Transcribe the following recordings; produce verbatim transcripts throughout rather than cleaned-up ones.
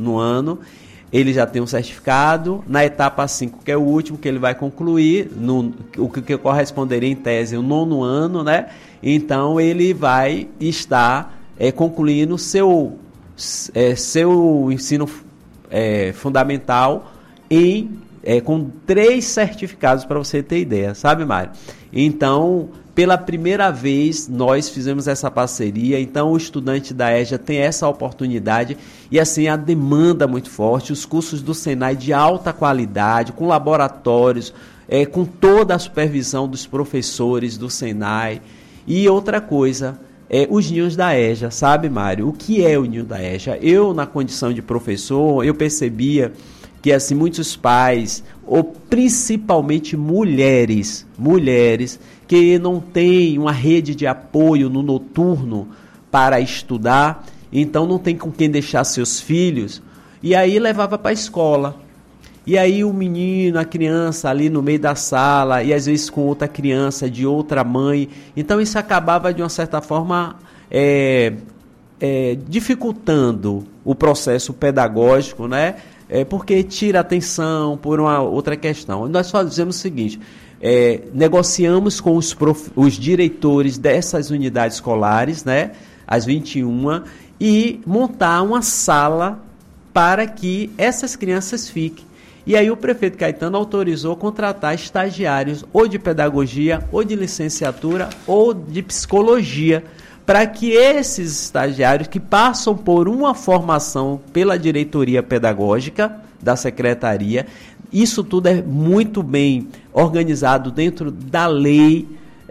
no ano, ele já tem um certificado. Na etapa cinco, que é o último que ele vai concluir, no, o que, que corresponderia em tese o nono ano, né? Então ele vai estar é, concluindo seu, é, seu ensino é, fundamental em, é, com três certificados, para você ter ideia, sabe, Mário? Então, pela primeira vez, nós fizemos essa parceria. Então, o estudante da E J A tem essa oportunidade e, assim, a demanda muito forte, os cursos do Senai de alta qualidade, com laboratórios, é, com toda a supervisão dos professores do Senai. E outra coisa, é, os ninhos da E J A, sabe, Mário? O que é o ninho da E J A? Eu, na condição de professor, eu percebia que, assim, muitos pais, ou principalmente mulheres, mulheres que não têm uma rede de apoio no noturno para estudar, então não tem com quem deixar seus filhos, e aí levava para a escola. E aí o menino, a criança ali no meio da sala, e às vezes com outra criança de outra mãe, então isso acabava de uma certa forma é, é, dificultando o processo pedagógico, né? É, porque tira atenção por uma outra questão. Nós fazemos o seguinte, é, negociamos com os, prof, os diretores dessas unidades escolares, né, as vinte e uma, e montar uma sala para que essas crianças fiquem. E aí o prefeito Caetano autorizou contratar estagiários ou de pedagogia, ou de licenciatura, ou de psicologia, para que esses estagiários que passam por uma formação pela diretoria pedagógica da secretaria, isso tudo é muito bem organizado dentro da lei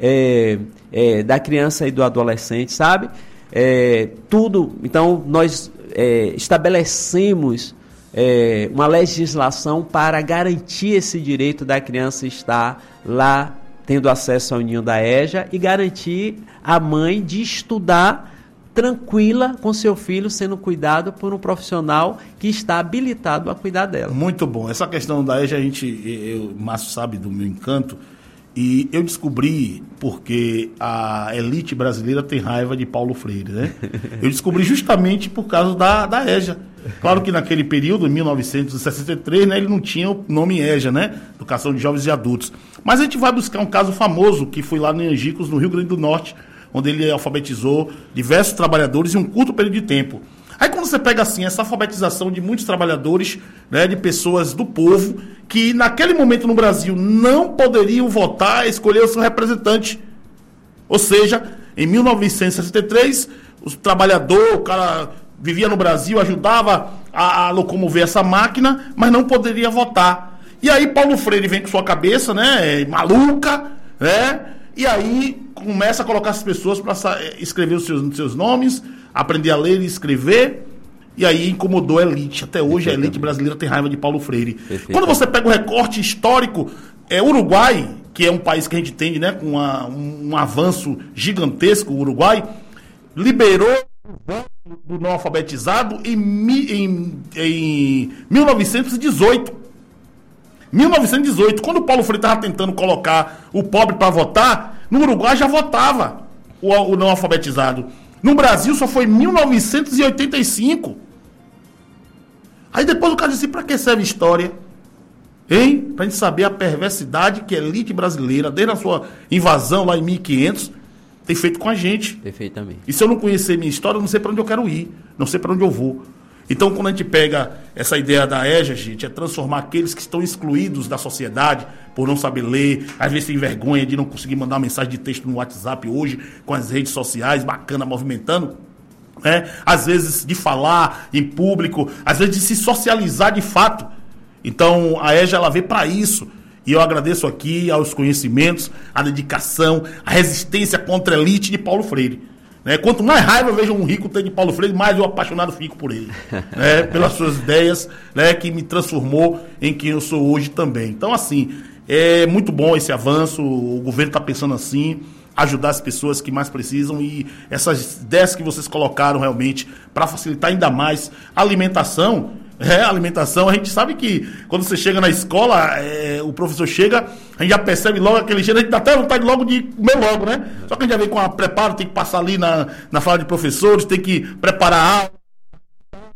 é, é, da criança e do adolescente, sabe? É, tudo, então nós é, estabelecemos é, uma legislação para garantir esse direito da criança estar lá tendo acesso ao ninho da E J A e garantir a mãe de estudar tranquila com seu filho, sendo cuidado por um profissional que está habilitado a cuidar dela. Muito bom. Essa questão da E J A, a gente, eu, o Márcio sabe do meu encanto, e eu descobri porque a elite brasileira tem raiva de Paulo Freire, né? Eu descobri justamente por causa da, da E J A. Claro que naquele período, em mil novecentos e sessenta e três, né, ele não tinha o nome E J A, né? Educação de Jovens e Adultos. Mas a gente vai buscar um caso famoso, que foi lá em Angicos, no Rio Grande do Norte, onde ele alfabetizou diversos trabalhadores em um curto período de tempo. Aí quando você pega assim, essa alfabetização de muitos trabalhadores, né, de pessoas do povo, que naquele momento no Brasil não poderiam votar, escolher o seu representante. Ou seja, em mil novecentos e sessenta e três, o trabalhador, o cara vivia no Brasil, ajudava a, a locomover essa máquina, mas não poderia votar. E aí Paulo Freire vem com sua cabeça, né, maluca, né, e aí começa a colocar as pessoas para escrever os seus, os seus nomes, aprender a ler e escrever, e aí incomodou a elite. Até hoje a elite brasileira tem raiva de Paulo Freire. Quando você pega o recorte histórico, é Uruguai, que é um país que a gente tem, né, com uma, um, um avanço gigantesco, o Uruguai, liberou do não alfabetizado em, em, em mil novecentos e dezoito. mil novecentos e dezoito, quando o Paulo Freire estava tentando colocar o pobre para votar, no Uruguai já votava o, o não alfabetizado. No Brasil só foi em mil novecentos e oitenta e cinco. Aí depois o cara disse, para que serve história? Hein? Para a gente saber a perversidade que a elite brasileira, desde a sua invasão lá em mil e quinhentos, tem feito com a gente. Perfeitamente. E se eu não conhecer minha história, eu não sei para onde eu quero ir, não sei para onde eu vou. Então, quando a gente pega essa ideia da E J A, gente, é transformar aqueles que estão excluídos da sociedade por não saber ler, às vezes tem vergonha de não conseguir mandar uma mensagem de texto no WhatsApp hoje, com as redes sociais, bacana, movimentando, né? Às vezes de falar em público, às vezes de se socializar de fato. Então, a E J A, ela veio para isso. E eu agradeço aqui aos conhecimentos, a dedicação, a resistência contra a elite de Paulo Freire. Né? Quanto mais raiva eu vejo um rico ter de Paulo Freire, mais eu apaixonado fico por ele. Né? Pelas suas ideias, né? Que me transformou em quem eu sou hoje também. Então, assim, é muito bom esse avanço, o governo está pensando assim, ajudar as pessoas que mais precisam, e essas ideias que vocês colocaram realmente para facilitar ainda mais a alimentação. É, alimentação, a gente sabe que quando você chega na escola, é, o professor chega, a gente já percebe logo aquele cheiro, a gente dá até vontade logo de comer logo, né? Só que a gente já vem com a preparo, tem que passar ali na, na sala de professores, tem que preparar a aula.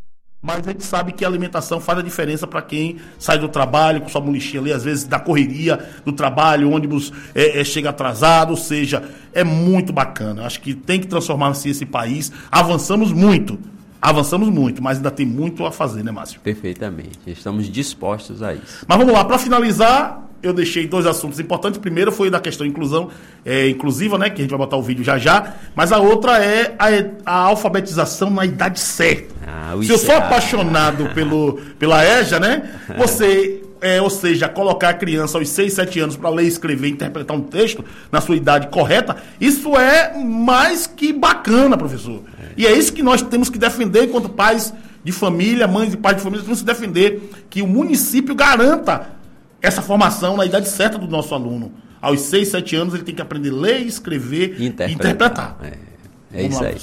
mas a gente sabe que a alimentação faz a diferença para quem sai do trabalho com sua mochilinha ali, às vezes da correria do trabalho, o ônibus é, é, chega atrasado, ou seja, é muito bacana. Acho que tem que transformar-se esse país. Avançamos muito, avançamos muito, mas ainda tem muito a fazer, né, Márcio? Perfeitamente, estamos dispostos a isso. Mas vamos lá, para finalizar, eu deixei dois assuntos importantes. O primeiro foi da questão inclusão, é, inclusiva, né, que a gente vai botar o vídeo já já, mas a outra é a, a alfabetização na idade certa. Ah, Se eu sou apaixonado pelo, pela E J A, né, você... É, ou seja, colocar a criança aos seis, sete anos para ler, escrever, interpretar um texto na sua idade correta, isso é mais que bacana, professor. É. E é isso que nós temos que defender enquanto pais de família, mães e pais de família, temos que defender que o município garanta essa formação na idade certa do nosso aluno. Aos seis, sete anos ele tem que aprender a ler, escrever e interpretar. interpretar. É, é isso lá, aí.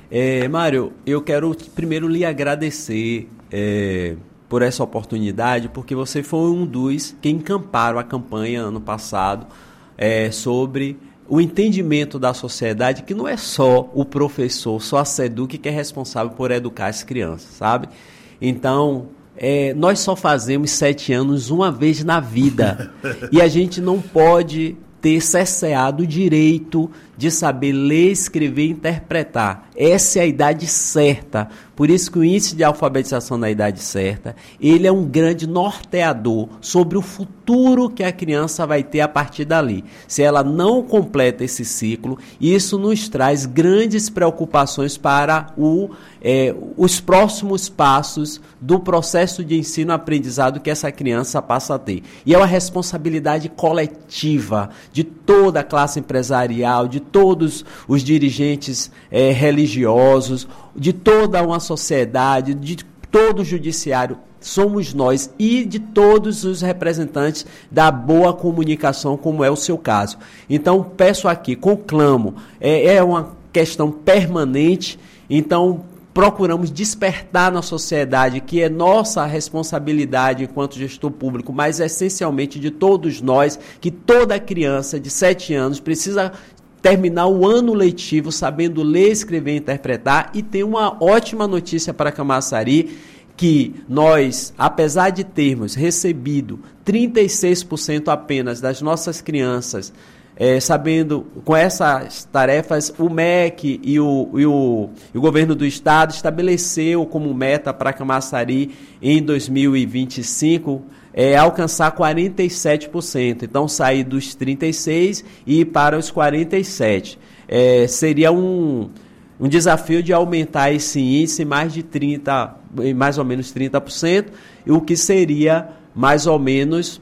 É, Mário, eu quero primeiro lhe agradecer... É... por essa oportunidade, porque você foi um dos que encamparam a campanha ano passado é, sobre o entendimento da sociedade que não é só o professor, só a SEDUC que é responsável por educar as crianças, sabe? Então, é, nós só fazemos sete anos uma vez na vida e a gente não pode ter cerceado o direito de saber ler, escrever e interpretar. Essa é a idade certa. Por isso que o índice de alfabetização na idade certa, ele é um grande norteador sobre o futuro que a criança vai ter a partir dali. Se ela não completa esse ciclo, isso nos traz grandes preocupações para o, é, os próximos passos do processo de ensino-aprendizado que essa criança passa a ter. E é uma responsabilidade coletiva de toda a classe empresarial, de todos os dirigentes é, religiosos, de toda uma sociedade, de todo o judiciário, somos nós e de todos os representantes da boa comunicação, como é o seu caso. Então, peço aqui, conclamo, é, é uma questão permanente, então procuramos despertar na sociedade que é nossa responsabilidade enquanto gestor público, mas essencialmente de todos nós, que toda criança de sete anos precisa terminar o ano letivo sabendo ler, escrever e interpretar. E tem uma ótima notícia para Camaçari, que nós, apesar de termos recebido trinta e seis por cento apenas das nossas crianças, é, sabendo, com essas tarefas, o M E C e o, e, o, e o governo do estado estabeleceu como meta para Camaçari em dois mil e vinte e cinco é, alcançar quarenta e sete por cento. Então, sair dos trinta e seis por cento e ir para os quarenta e sete por cento. É, seria um, um desafio de aumentar esse índice mais de trinta, mais ou menos trinta por cento, o que seria mais ou menos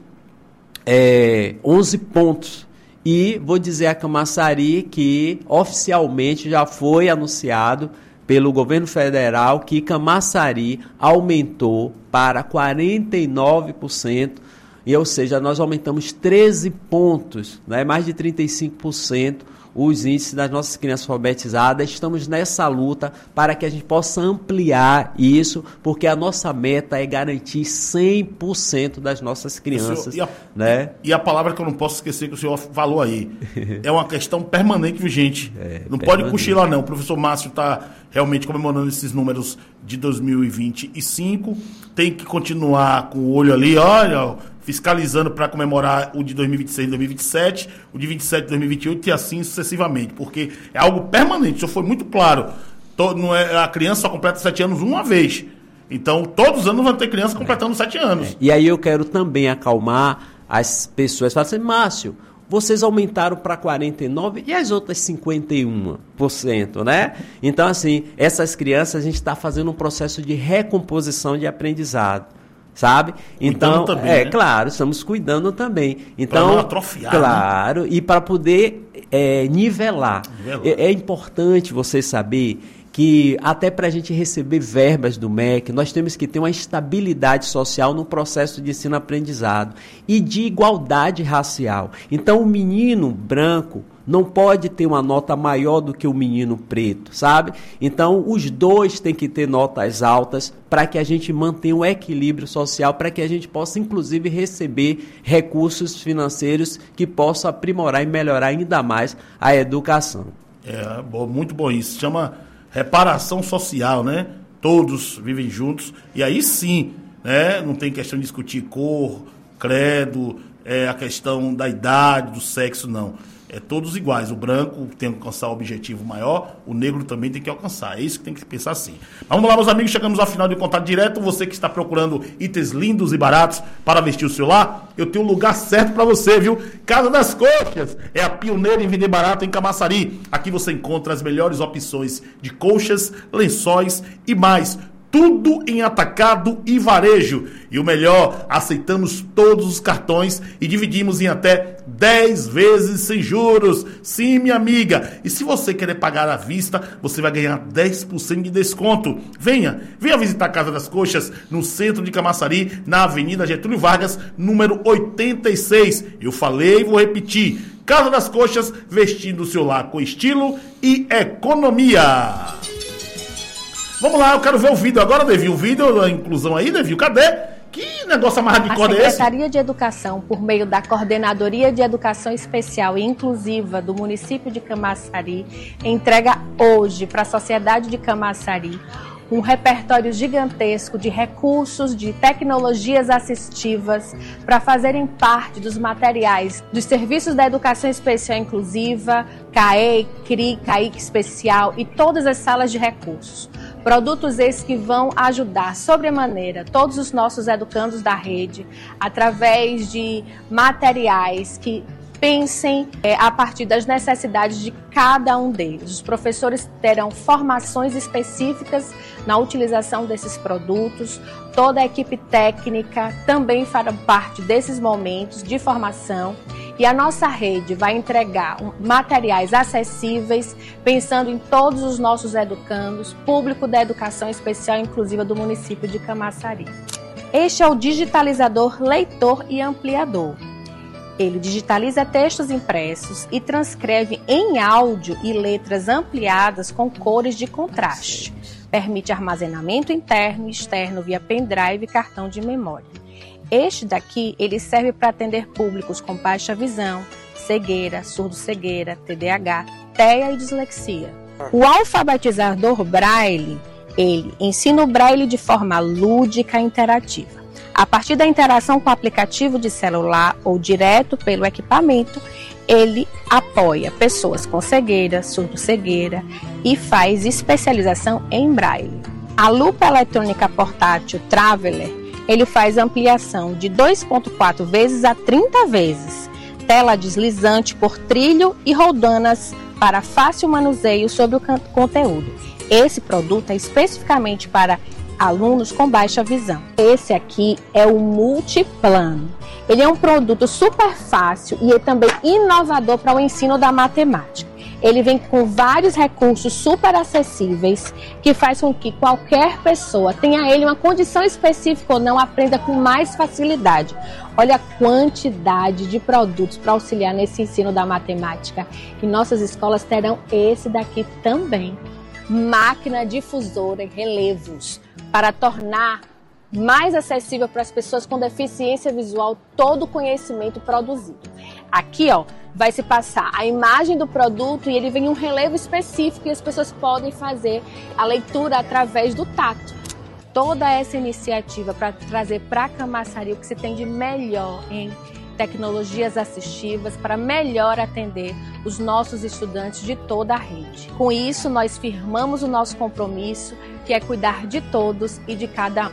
é, onze pontos. E vou dizer a Camaçari que oficialmente já foi anunciado pelo governo federal que Camaçari aumentou para quarenta e nove por cento, e, ou seja, nós aumentamos treze pontos, né, mais de trinta e cinco por cento os índices das nossas crianças alfabetizadas. Estamos nessa luta para que a gente possa ampliar isso, porque a nossa meta é garantir cem por cento das nossas crianças. Senhor, e, a, né? e a palavra que eu não posso esquecer que o senhor falou aí, é uma questão permanente, viu, gente? É, não permanente. Pode cochilar, não. O professor Márcio está realmente comemorando esses números de dois mil e vinte e cinco. Tem que continuar com o olho ali, olha, fiscalizando para comemorar o de dois mil e vinte e seis e dois mil e vinte e sete, o de vinte e sete e dois mil e vinte e oito e assim sucessivamente, porque é algo permanente. O senhor foi muito claro. Todo, não é, a criança só completa sete anos uma vez. Então, todos os anos vão ter criança completando sete anos. É. E aí eu quero também acalmar as pessoas. Falam assim, Márcio, vocês aumentaram para quarenta e nove por cento e as outras cinquenta e um por cento, né? Então, assim, essas crianças, a gente está fazendo um processo de recomposição de aprendizado. Sabe? Então, também, é né? Claro, estamos cuidando também. Então, para não atrofiar, claro, né? E para poder é, nivelar. nivelar. É, é importante você saber que até para a gente receber verbas do M E C, nós temos que ter uma estabilidade social no processo de ensino-aprendizado e de igualdade racial. Então, o menino branco não pode ter uma nota maior do que o menino preto, sabe? Então, os dois têm que ter notas altas para que a gente mantenha o equilíbrio social, para que a gente possa, inclusive, receber recursos financeiros que possam aprimorar e melhorar ainda mais a educação. É, muito bom isso. Se chama reparação social, né? todos vivem juntos, e aí sim, né, não tem questão de discutir cor, credo, é, a questão da idade, do sexo, não. É todos iguais. O branco tem que alcançar o objetivo maior, o negro também tem que alcançar. É isso que tem que pensar assim. Mas vamos lá, meus amigos, chegamos ao final de contato direto. Você que está procurando itens lindos e baratos para vestir o seu lar, eu tenho um lugar certo para você, viu? Casa das Coxas é a pioneira em vender barato em Camaçari. Aqui você encontra as melhores opções de colchas, lençóis e mais. Tudo em atacado e varejo. E o melhor, aceitamos todos os cartões e dividimos em até dez vezes sem juros. Sim, minha amiga. E se você querer pagar à vista, você vai ganhar dez por cento de desconto. Venha, venha visitar a Casa das Coxas, no centro de Camaçari, na Avenida Getúlio Vargas, número oitenta e seis. Eu falei e vou repetir. Casa das Coxas, vestindo o seu lar com estilo e economia. Vamos lá, eu quero ver o vídeo agora, Devi. O vídeo da inclusão aí, Devi, cadê? Que negócio amarrado de corda é esse? A Secretaria de Educação, por meio da Coordenadoria de Educação Especial e Inclusiva do município de Camaçari, entrega hoje para a sociedade de Camaçari um repertório gigantesco de recursos, de tecnologias assistivas para fazerem parte dos materiais dos serviços da educação especial inclusiva, C A E, C R I, C A I C Especial e todas as salas de recursos. Produtos esses que vão ajudar sobremaneira todos os nossos educandos da rede através de materiais que pensem é, a partir das necessidades de cada um deles. Os professores terão formações específicas na utilização desses produtos, toda a equipe técnica também fará parte desses momentos de formação e a nossa rede vai entregar materiais acessíveis, pensando em todos os nossos educandos, público da educação especial e inclusiva do município de Camaçari. Este é o digitalizador leitor e ampliador. Ele digitaliza textos impressos e transcreve em áudio e letras ampliadas com cores de contraste. Permite armazenamento interno e externo via pendrive e cartão de memória. Este daqui, ele serve para atender públicos com baixa visão, cegueira, surdo-cegueira, T D A H, T E A e dislexia. O alfabetizador Braille, ele ensina o Braille de forma lúdica e interativa. A partir da interação com o aplicativo de celular ou direto pelo equipamento, ele apoia pessoas com cegueira, surdo-cegueira e faz especialização em Braille. A lupa eletrônica portátil Traveler, ele faz ampliação de dois vírgula quatro vezes a trinta vezes, tela deslizante por trilho e roldanas para fácil manuseio sobre o conteúdo. Esse produto é especificamente para alunos com baixa visão. Esse aqui é o Multiplano. Ele é um produto super fácil e é também inovador para o ensino da matemática. Ele vem com vários recursos super acessíveis que faz com que qualquer pessoa, tenha ele uma condição específica ou não, aprenda com mais facilidade. Olha a quantidade de produtos para auxiliar nesse ensino da matemática. E nossas escolas terão esse daqui também. Máquina difusora e relevos, para tornar mais acessível para as pessoas com deficiência visual todo o conhecimento produzido. Aqui, ó, vai se passar a imagem do produto e ele vem em um relevo específico e as pessoas podem fazer a leitura através do tato. Toda essa iniciativa para trazer para Camaçari o que se tem de melhor em tecnologias assistivas para melhor atender os nossos estudantes de toda a rede. Com isso, nós firmamos o nosso compromisso, que é cuidar de todos e de cada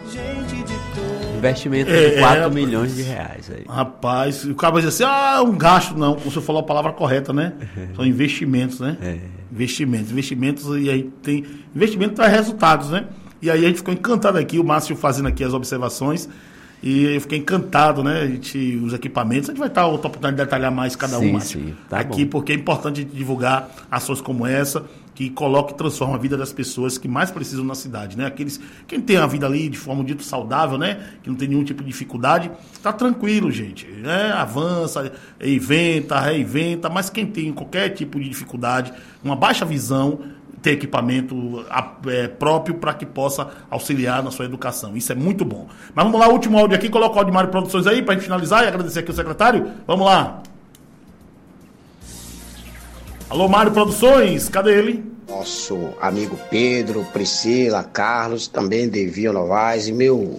um. Investimento de quatro milhões de reais. Aí. Rapaz, o cara vai dizer assim, ah, um gasto, não. Você falou a palavra correta, né? São investimentos, né? É. Investimentos, investimentos, e aí tem... Investimento traz resultados, né? E aí a gente ficou encantado aqui, o Márcio fazendo aqui as observações. E eu fiquei encantado, né? A gente, os equipamentos, a gente vai estar outra oportunidade de detalhar mais cada sim, um, Márcio, sim, tá aqui, bom. Porque é importante divulgar ações como essa, que coloca e transforma a vida das pessoas que mais precisam na cidade, né? Aqueles, quem tem a vida ali de forma dito saudável, né? Que não tem nenhum tipo de dificuldade, tá tranquilo, gente, né? Avança, inventa, reinventa, mas quem tem qualquer tipo de dificuldade, uma baixa visão, ter equipamento é, próprio para que possa auxiliar na sua educação. Isso é muito bom. Mas vamos lá, último áudio aqui, coloca o áudio de Mário Produções aí para a gente finalizar e agradecer aqui o secretário. Vamos lá. Alô, Mário Produções, cadê ele? nosso amigo Pedro, Priscila, Carlos, também Devio Novaes e meu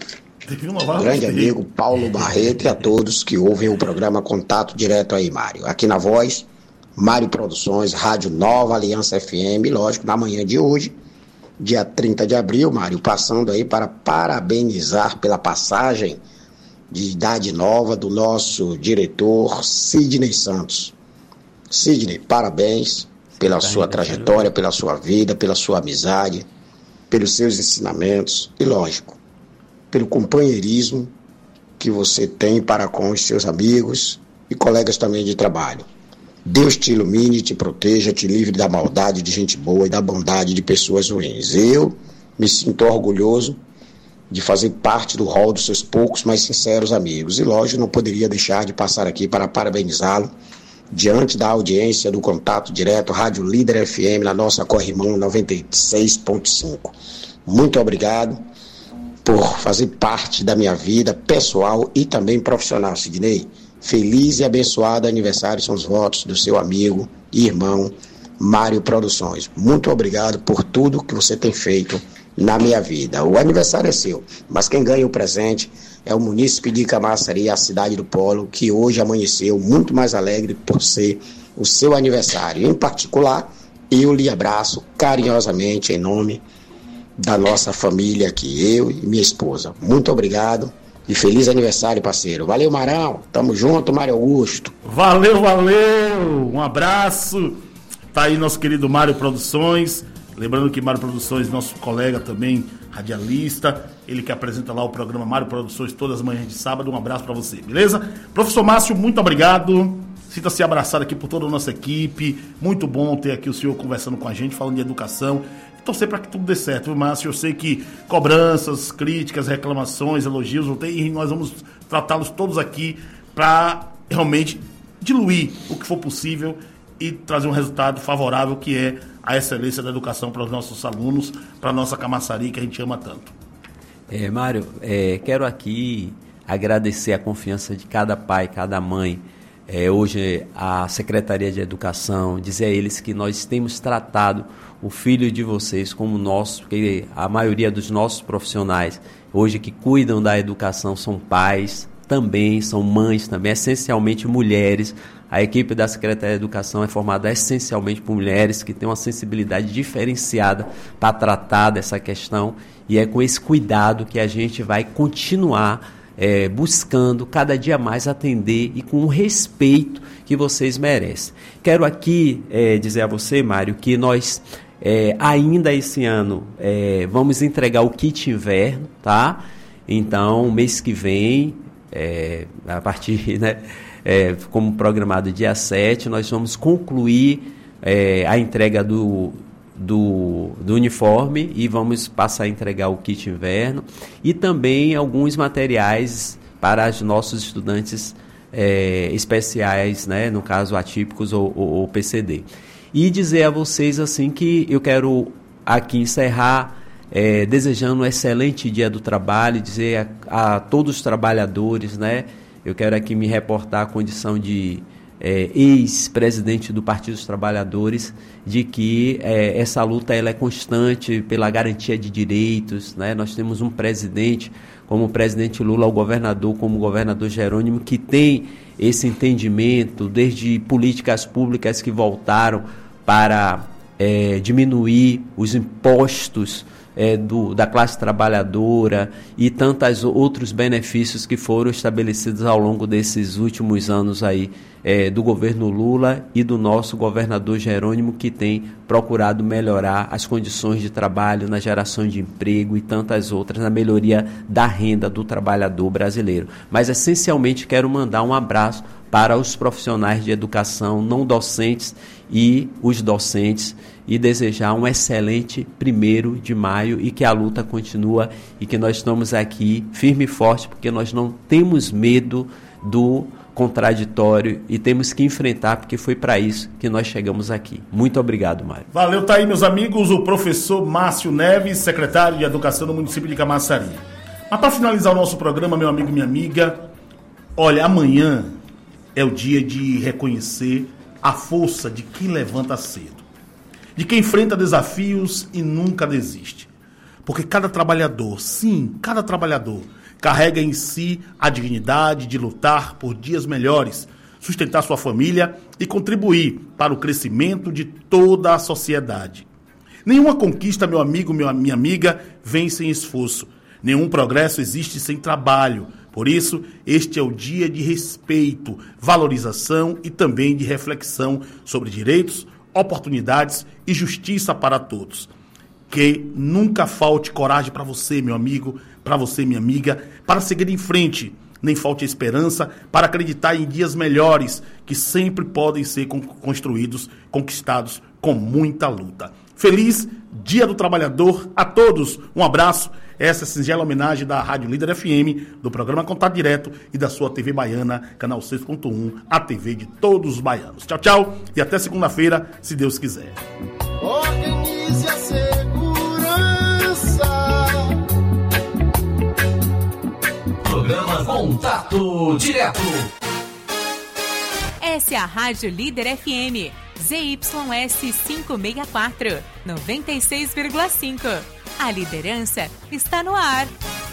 grande amigo Paulo Barreto e a todos que ouvem o programa Contato Direto aí, Mário. Aqui na voz, Mário Produções, Rádio Nova Aliança F M, lógico, na manhã de hoje, dia trinta de abril, Mário, passando aí para parabenizar pela passagem de idade nova do nosso diretor Sidney Santos. Sidney, parabéns pela sua trajetória, pela sua vida, pela sua amizade, pelos seus ensinamentos e, lógico, pelo companheirismo que você tem para com os seus amigos e colegas também de trabalho. Deus te ilumine, te proteja, te livre da maldade de gente boa e da bondade de pessoas ruins. Eu me sinto orgulhoso de fazer parte do rol dos seus poucos, mas sinceros amigos. E, lógico, não poderia deixar de passar aqui para parabenizá-lo diante da audiência do Contato Direto Rádio Líder F M, na nossa Corrimão noventa e seis ponto cinco. Muito obrigado por fazer parte da minha vida pessoal e também profissional, Sidney. Feliz e abençoado aniversário são os votos do seu amigo e irmão Mário Produções. Muito obrigado por tudo que você tem feito na minha vida. O aniversário é seu, mas quem ganha o presente é o munícipe de Camaçari, a cidade do Polo, que hoje amanheceu muito mais alegre por ser o seu aniversário. Em particular, eu lhe abraço carinhosamente em nome da nossa família aqui, eu e minha esposa. Muito obrigado. E feliz aniversário, parceiro. Valeu, Marão. Tamo junto, Mário Augusto. Valeu, valeu. Um abraço. Tá aí nosso querido Mário Produções. Lembrando que Mário Produções, nosso colega também, radialista. Ele que apresenta lá o programa Mário Produções todas as manhãs de sábado. Um abraço pra você, beleza? Professor Márcio, muito obrigado. Sinta-se abraçado aqui por toda a nossa equipe. Muito bom ter aqui o senhor conversando com a gente, falando de educação. Torcer para que tudo dê certo, viu, Márcio? Eu sei que cobranças, críticas, reclamações, elogios vão ter, e nós vamos tratá-los todos aqui para realmente diluir o que for possível e trazer um resultado favorável, que é a excelência da educação para os nossos alunos, para a nossa Camaçari, que a gente ama tanto. É, Mário, é, quero aqui agradecer a confiança de cada pai, cada mãe. É, hoje a Secretaria de Educação, dizer a eles que nós temos tratado o filho de vocês como nosso, porque a maioria dos nossos profissionais hoje que cuidam da educação são pais também, são mães também, essencialmente mulheres. A equipe da Secretaria de Educação é formada essencialmente por mulheres que têm uma sensibilidade diferenciada para tratar dessa questão, e é com esse cuidado que a gente vai continuar É, buscando cada dia mais atender e com o respeito que vocês merecem. Quero aqui é, dizer a você, Mário, que nós é, ainda esse ano é, vamos entregar o kit inverno, tá? Então, mês que vem, é, a partir, né, é, como programado dia sete, nós vamos concluir é, a entrega do Do, do uniforme e vamos passar a entregar o kit inverno e também alguns materiais para os nossos estudantes é, especiais, né, no caso atípicos ou, ou, ou P C D. E dizer a vocês assim que eu quero aqui encerrar é, desejando um excelente dia do trabalho, dizer a, a todos os trabalhadores, né, eu quero aqui me reportar a condição de É, ex-presidente do Partido dos Trabalhadores, de que é, essa luta ela é constante pela garantia de direitos, né? Nós temos um presidente como o presidente Lula, o governador como o governador Jerônimo, que tem esse entendimento desde políticas públicas que voltaram para é, diminuir os impostos É, do, da classe trabalhadora e tantos outros benefícios que foram estabelecidos ao longo desses últimos anos aí, é, do governo Lula e do nosso governador Jerônimo, que tem procurado melhorar as condições de trabalho, na geração de emprego e tantas outras, na melhoria da renda do trabalhador brasileiro. Mas essencialmente quero mandar um abraço para os profissionais de educação não docentes e os docentes, e desejar um excelente primeiro de maio e que a luta continua e que nós estamos aqui firme e forte, porque nós não temos medo do contraditório e temos que enfrentar, porque foi para isso que nós chegamos aqui. Muito obrigado, Mário. Valeu, tá aí, meus amigos, o professor Márcio Neves, secretário de Educação do município de Camaçari. Mas para finalizar o nosso programa, meu amigo e minha amiga, olha, amanhã é o dia de reconhecer a força de quem levanta cedo. de quem enfrenta desafios e nunca desiste. Porque cada trabalhador, sim, cada trabalhador, carrega em si a dignidade de lutar por dias melhores, sustentar sua família e contribuir para o crescimento de toda a sociedade. Nenhuma conquista, meu amigo, minha amiga, vem sem esforço. Nenhum progresso existe sem trabalho. Por isso, este é o dia de respeito, valorização e também de reflexão sobre direitos, oportunidades e justiça para todos. Que nunca falte coragem para você, meu amigo, para você, minha amiga, para seguir em frente. Nem falte esperança para acreditar em dias melhores que sempre podem ser construídos, conquistados com muita luta. Feliz Dia do Trabalhador a todos. Um abraço. Essa é a singela homenagem da Rádio Líder F M, do programa Contato Direto e da sua T V Baiana, canal seis ponto um, a T V de todos os baianos. Tchau, tchau e até segunda-feira, se Deus quiser. Organize a segurança. Programa Contato Direto. Essa é a Rádio Líder F M. Z Y S quinhentos e sessenta e quatro, noventa e seis vírgula cinco. A liderança está no ar.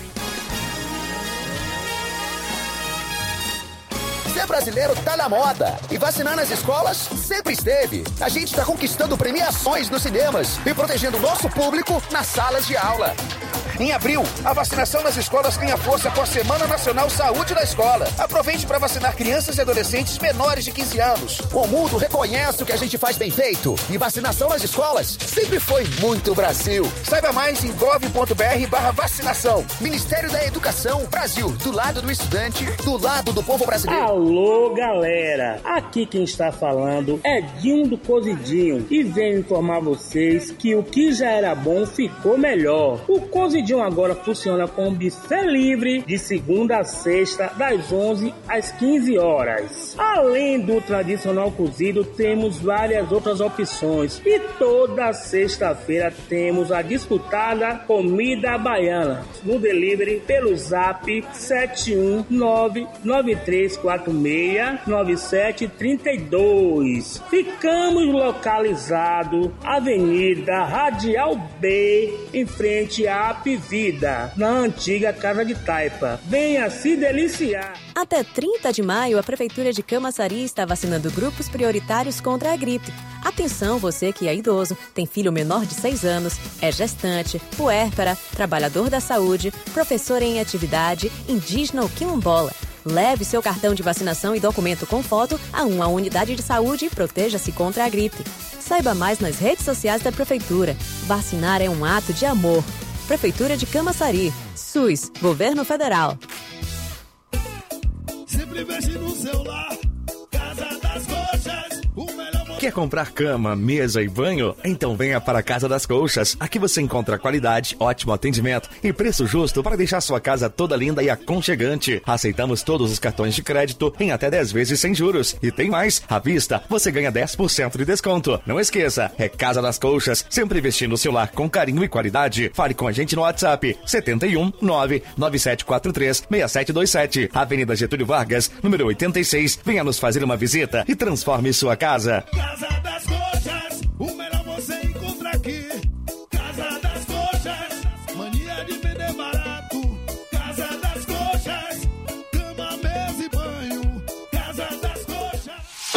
Ser brasileiro tá na moda e vacinar nas escolas sempre esteve. A gente está conquistando premiações nos cinemas e protegendo o nosso público nas salas de aula. Em abril, a vacinação nas escolas ganha força com a Semana Nacional Saúde da Escola. Aproveite para vacinar crianças e adolescentes menores de quinze anos. O mundo reconhece o que a gente faz bem feito. E vacinação nas escolas sempre foi muito Brasil. Saiba mais em gov ponto br barra vacinação. Ministério da Educação, Brasil. Do lado do estudante, do lado do povo brasileiro. Alô, galera. Aqui quem está falando é Dinho do Cozidinho. E venho informar vocês que o que já era bom ficou melhor. O Cozidinho agora funciona com buffet livre de segunda a sexta, das onze às quinze horas. Além do tradicional cozido, temos várias outras opções. E toda sexta-feira temos a disputada comida baiana no delivery pelo zap sete um nove nove três quatro seis nove sete três dois. Ficamos localizados Avenida Radial B, em frente à Vida, na antiga Casa de Taipa. Venha se deliciar. Até trinta de maio, a Prefeitura de Camaçari está vacinando grupos prioritários contra a gripe. Atenção, você que é idoso, tem filho menor de seis anos, é gestante, puérpera, trabalhador da saúde, professor em atividade, indígena ou quilombola. Leve seu cartão de vacinação e documento com foto a uma unidade de saúde e proteja-se contra a gripe. Saiba mais nas redes sociais da Prefeitura. Vacinar é um ato de amor. Prefeitura de Camaçari, SUS, Governo Federal. Sempre mexe no celular, Casa das Coxas, o melhor. Quer comprar cama, mesa e banho? Então venha para a Casa das Colchas. Aqui você encontra qualidade, ótimo atendimento e preço justo para deixar sua casa toda linda e aconchegante. Aceitamos todos os cartões de crédito em até dez vezes sem juros. E tem mais, à vista você ganha dez por cento de desconto. Não esqueça, é Casa das Colchas, sempre investindo no seu lar com carinho e qualidade. Fale com a gente no WhatsApp sete um nove nove sete quatro três seis sete dois sete, Avenida Getúlio Vargas, número oitenta e seis. Venha nos fazer uma visita e transforme sua casa. Casa das Coxas, o melhor você encontra aqui. Casa das Coxas, mania de vender barato. Casa das Coxas, cama, mesa e banho. Casa das Coxas.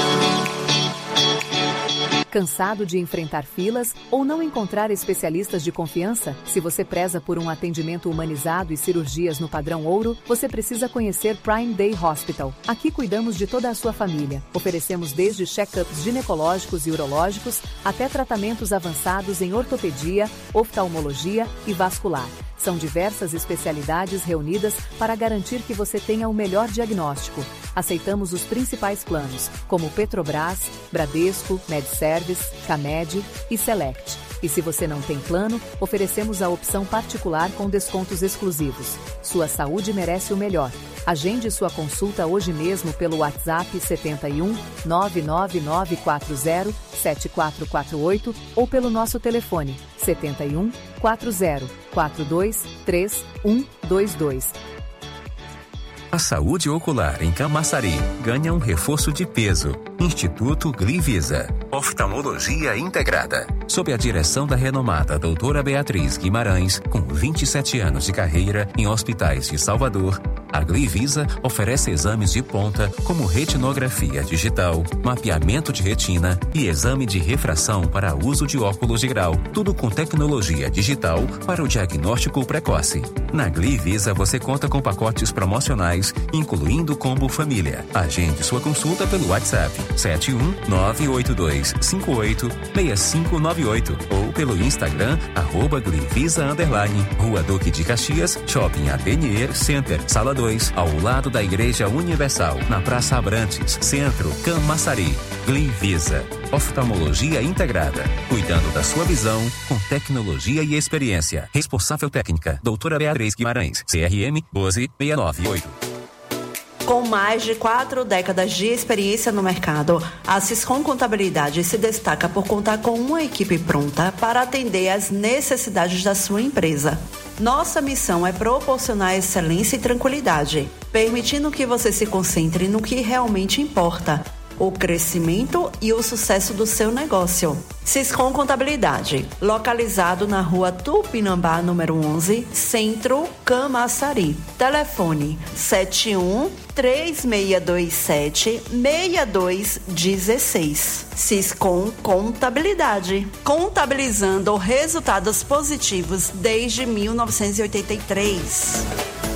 Cansado de enfrentar filas ou não encontrar especialistas de confiança? Se você preza por um atendimento humanizado e cirurgias no padrão ouro, você precisa conhecer Prime Day Hospital. Aqui cuidamos de toda a sua família. Oferecemos desde check-ups ginecológicos e urológicos até tratamentos avançados em ortopedia, oftalmologia e vascular. São diversas especialidades reunidas para garantir que você tenha o melhor diagnóstico. Aceitamos os principais planos, como Petrobras, Bradesco, MedService, Camed e Select. E se você não tem plano, oferecemos a opção particular com descontos exclusivos. Sua saúde merece o melhor. Agende sua consulta hoje mesmo pelo WhatsApp sete um nove nove nove quatro zero sete quatro quatro oito ou pelo nosso telefone sete um quatro zero quatro dois três um dois dois. A saúde ocular em Camaçari ganha um reforço de peso. Instituto Glivisa. Oftalmologia integrada. Sob a direção da renomada doutora Beatriz Guimarães, com vinte e sete anos de carreira em hospitais de Salvador, a Glivisa oferece exames de ponta como retinografia digital, mapeamento de retina e exame de refração para uso de óculos de grau, tudo com tecnologia digital para o diagnóstico precoce. Na Glivisa você conta com pacotes promocionais, incluindo combo família. Agende sua consulta pelo WhatsApp sete um nove oito dois cinco oito seis cinco nove oito ou pelo Instagram arroba Glivisa underline, Rua Duque de Caxias, Shopping Atelier Center, Sala dois, ao lado da Igreja Universal, na Praça Abrantes, Centro, Camaçari. Glivisa. Oftalmologia integrada. Cuidando da sua visão com tecnologia e experiência. Responsável técnica, doutora Beatriz Guimarães. C R M doze seis nove oito. Com mais de quatro décadas de experiência no mercado, a Siscom Contabilidade se destaca por contar com uma equipe pronta para atender às necessidades da sua empresa. Nossa missão é proporcionar excelência e tranquilidade, permitindo que você se concentre no que realmente importa, o crescimento e o sucesso do seu negócio. Siscom Contabilidade, localizado na rua Tupinambá, número onze, Centro, Camaçari. Telefone sete um três seis dois sete seis dois um seis. Siscom Contabilidade, contabilizando resultados positivos desde mil novecentos e oitenta e três.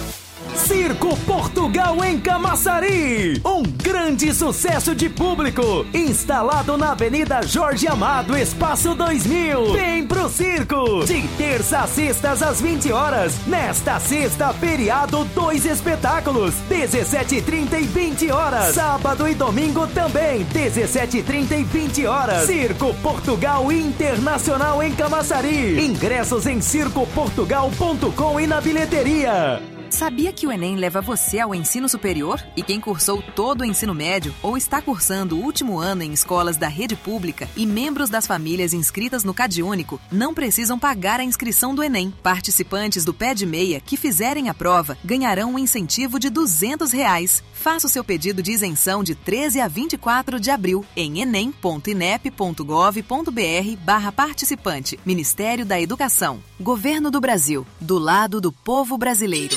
Circo Portugal em Camaçari, um grande sucesso de público, instalado na Avenida Jorge Amado, Espaço dois mil. Vem pro circo, de terça a sextas às vinte horas. Nesta sexta, feriado, dois espetáculos, dezessete e trinta e vinte horas. Sábado e domingo também, dezessete e trinta e vinte horas. Circo Portugal Internacional em Camaçari. Ingressos em circo portugal ponto com e na bilheteria. Sabia que o Enem leva você ao ensino superior? E quem cursou todo o ensino médio ou está cursando o último ano em escolas da rede pública e membros das famílias inscritas no CadÚnico não precisam pagar a inscrição do Enem. Participantes do Pé de Meia que fizerem a prova ganharão um incentivo de duzentos reais. Faça o seu pedido de isenção de treze a vinte e quatro de abril em enem ponto inep ponto gov ponto br barra participante. Ministério da Educação. Governo do Brasil. Do lado do povo brasileiro.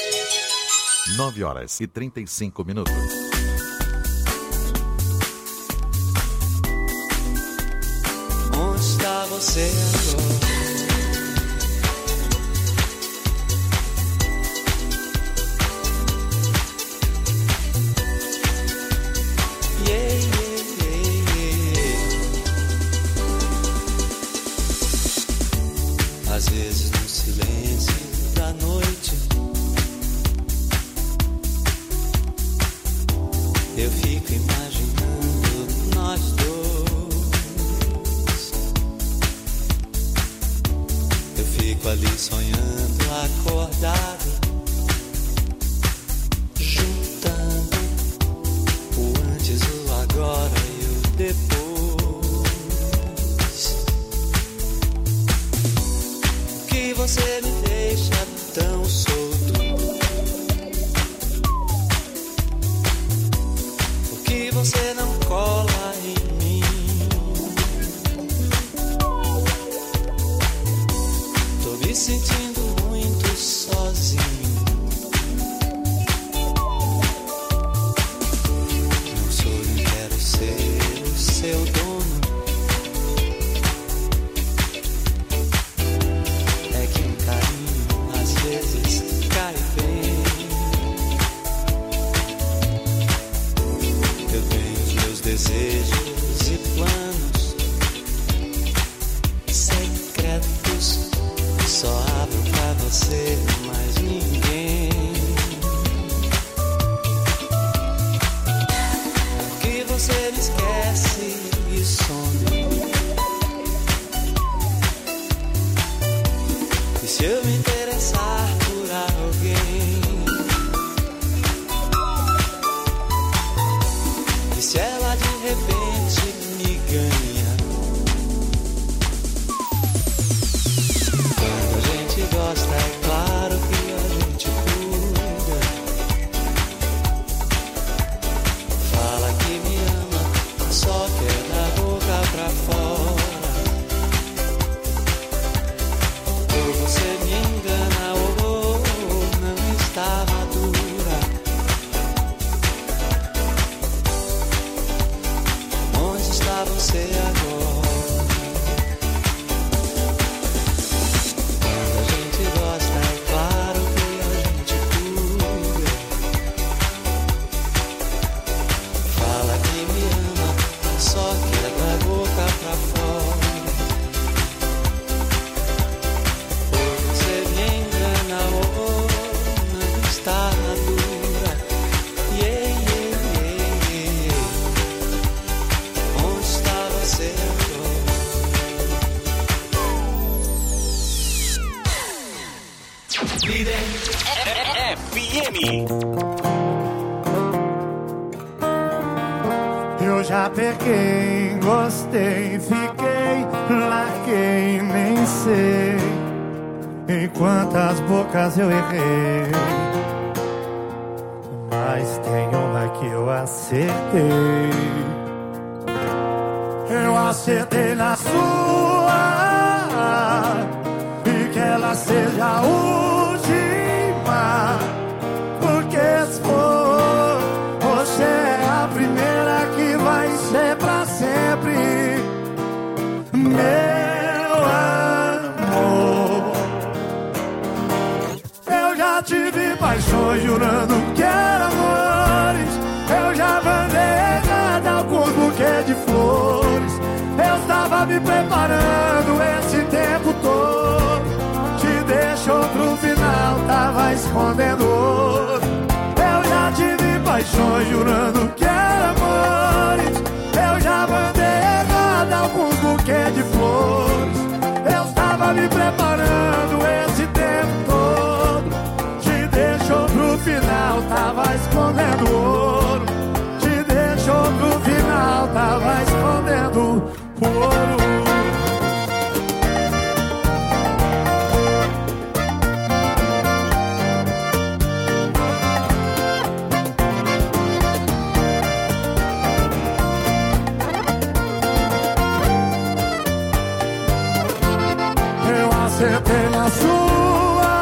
nove horas e trinta e cinco minutos. Onde está você agora? Yeah, yeah, yeah, yeah. Às vezes no silêncio da noite eu fico imaginando nós dois. Eu fico ali sonhando, acordado, juntando o antes, o agora e o depois. O que você me deixa tão solto? Você não cola em mim. Tô me sentindo muito sozinho. Não sou, nem quero ser o seu dono. É que um carinho às vezes cai bem. Desejos e planos secretos só abro pra você, mais ninguém. Que você me esquece e some. E se eu me interessar por alguém, e se ela de repente Eu já peguei, gostei, fiquei, larguei, nem sei em quantas bocas eu errei, mas tem uma que eu acertei. Eu acertei na sua, e que ela seja a última, porque se for, você é a primeira que vai ser pra sempre, meu amor. Eu já tive paixões jurando que eram amores, eu já mandei errado alguns buquês de flores, eu estava me preparando esse tempo todo, te deixou pro final, tava escondendo ouro. Eu já tive paixões jurando que eram amores, eu já mandei errado alguns buquês de flores, eu estava me preparando esse tempo todo, te deixou pro final, tava escondendo ouro, te deixou pro final, tava escondendo ouro. Acertei na sua,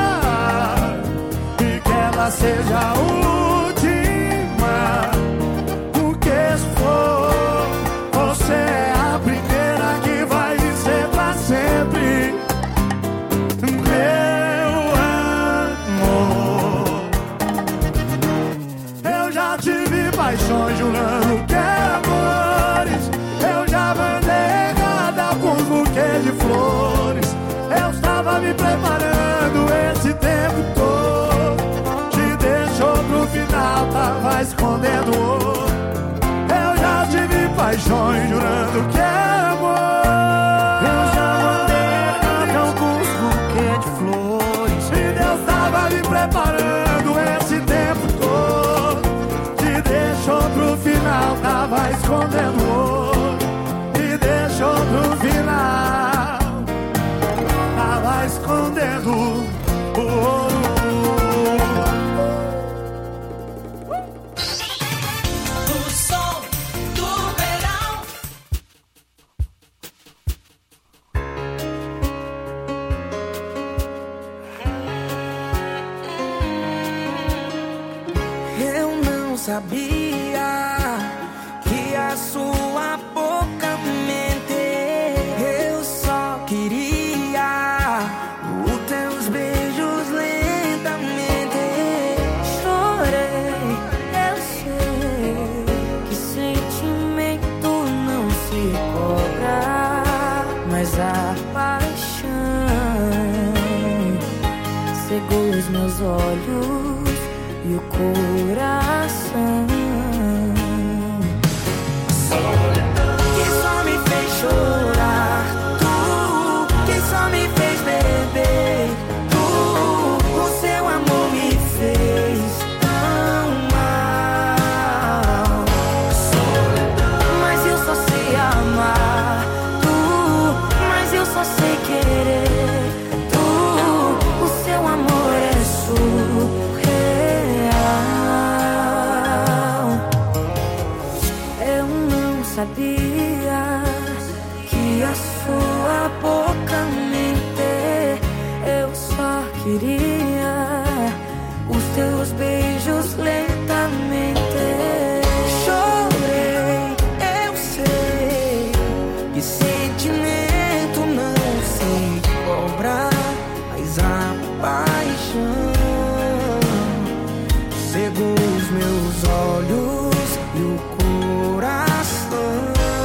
e que ela seja a última, porque se for, você é a primeira que vai ser pra sempre, meu amor. Eu já tive paixões jurando que eram amores, eu já mandei errado alguns buquês de flores, eu estava me preparando esse tempo todo, te deixou pro final, tava escondendo ouro. Eu já tive paixões jurando que era amor, eu já mandei errado alguns buquês de flores, e Deus tava me preparando esse tempo todo, te deixou pro final, tava escondendo ouro, te deixou pro final, tava escondendo o ouro. O som do verão. Eu não sabia que a sua boca mente, eu só queria os teus beijos lentamente. Chorei, eu sei que sentimento não se cobra, mas a paixão cegou os meus olhos e o coração, que só me fez chorar, tu, que só me fez beber, tu, o seu amor me fez tão mal. Mas eu só sei amar, tu, mas eu só sei querer, tu, o seu amor é surreal. Eu não sabia que a sua boca mente, eu só queria os teus beijos lentamente. Chorei, eu sei que sentimento não se cobra, mas a paixão cegou os meus olhos e o coração,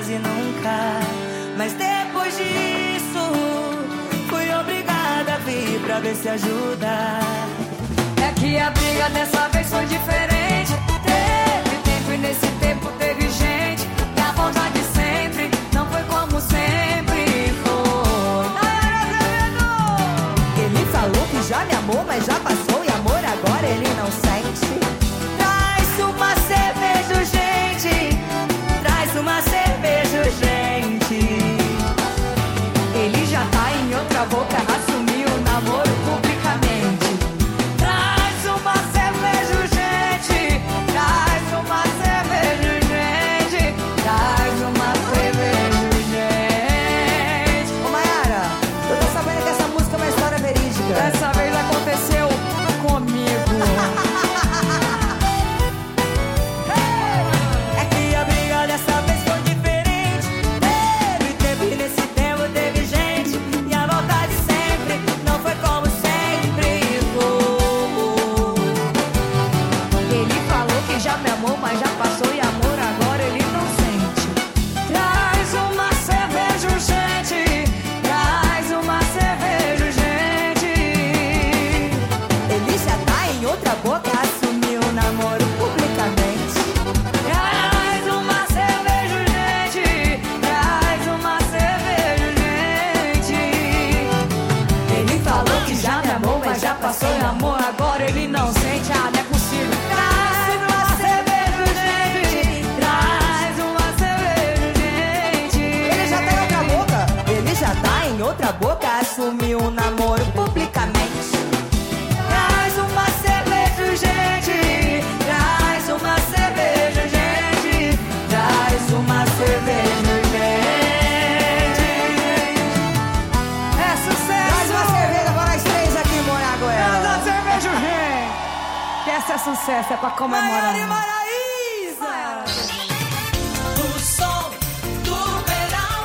quase nunca. Mas depois disso, fui obrigada a vir pra ver se ajuda. É que a briga dessa vez foi diferente. Teve tempo e nesse tempo teve gente. E a vontade sempre não foi como sempre foi. Ele falou que já me amou, mas já passou. E amor agora ele não sente. Traz uma cerveja, gente. Traz uma cerveja, gente. Ele já tá em outra boca, assumiu o namoro publicamente. Traz uma cerveja, gente. Traz uma cerveja, gente. Traz uma cerveja, gente. Ô Mayara, eu tô sabendo que essa música é uma história verídica. Dessa vez aconteceu comigo. É que a briga dessa vez foi diferente. Teve tempo e nesse tempo teve gente. E a vontade sempre não foi como sempre foi. Ele falou que já me amou, mas já passou. E amor agora ele não sente. Traz uma cerveja, gente. Traz uma cerveja, gente. Ele já tá em outra boca, assumiu o namoro publicamente. Traz uma cerveja, gente. Traz uma cerveja, gente. Ele falou que já me amou, mas já passou. E amor agora ele não sente. Ah, não é possível. Traz uma cerveja, gente. Traz uma cerveja, gente. Ele já tá em outra boca. Ele já tá em outra boca, assumiu o namoro publicamente. Traz uma cerveja, gente. Traz uma cerveja, gente. Traz uma cerveja, gente. É sucesso. Traz uma cerveja para nós três aqui em Moragoela. Traz uma cerveja, gente. Que essa é sucesso, é pra comemorar. Maiara e Maraísa. O som do verão.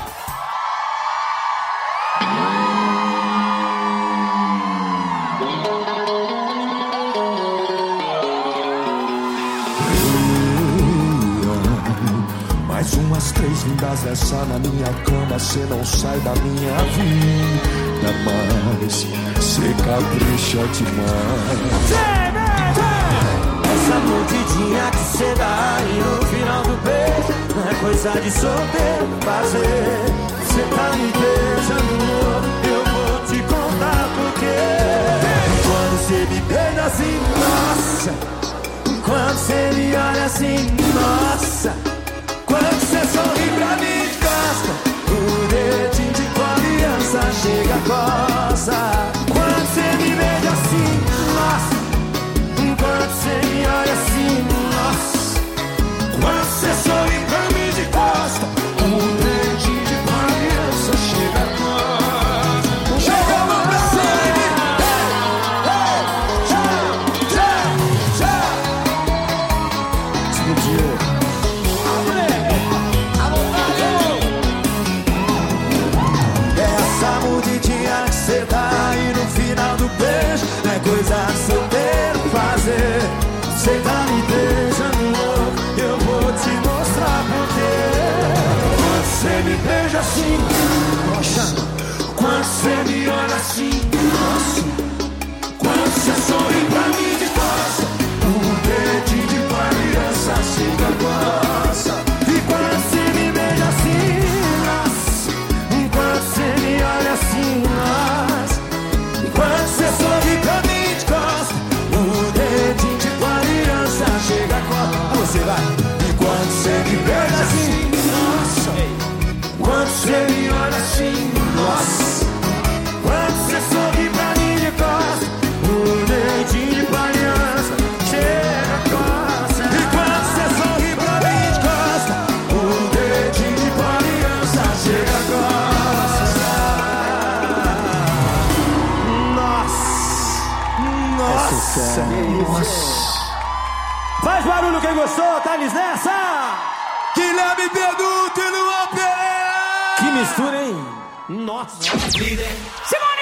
Mais umas três lindas dessa na minha cama. Cê não sai da minha vida, mas cê capricha demais. Essa mordidinha que cê dá e no final do beijo não é coisa de solteiro fazer. Cê tá me beijando, eu vou te contar porquê. Quando cê me beija assim, nossa. Quando cê me olha assim, nossa. Quando cê sorri pra mim de costa, o dedinho de criança chega a coça. Quando cê me beija assim, nossa. Quando cê me olha assim, nossa. Quando cê sorri pra mim de costa, o dedinho de criança chega a coça. Chega a mão pra cima. Já, já, já. Explodiu. Essa mordidinha que cê dá e no final do beijo não é coisa de solteiro fazer. Cê tá me beijando louco, eu vou te mostrar porquê. Quando cê me beija assim, nossa. Quando cê me olha assim, nossa. Quando cê sorri pra mim de costa, o dedinho de criança chega a coça. E quando cê me beija assim, nossa. Quando cê me olha assim, nossa. Quando cê sorri pra mim de costa, o dedinho de criança chega a costa. Você vai. E quando cê me beija assim, nossa. Quando cê me olha assim, nossa. Quando cê sorri pra mim de costa, o dedinho de criança chega a costa. E quando cê sorri pra mim de costa, o dedinho de criança chega a costa. Nossa, nossa. Faz barulho quem gostou, Thales nessa! Guilherme Beduto e Luan Pé! Que mistura, hein? Nossa! Simone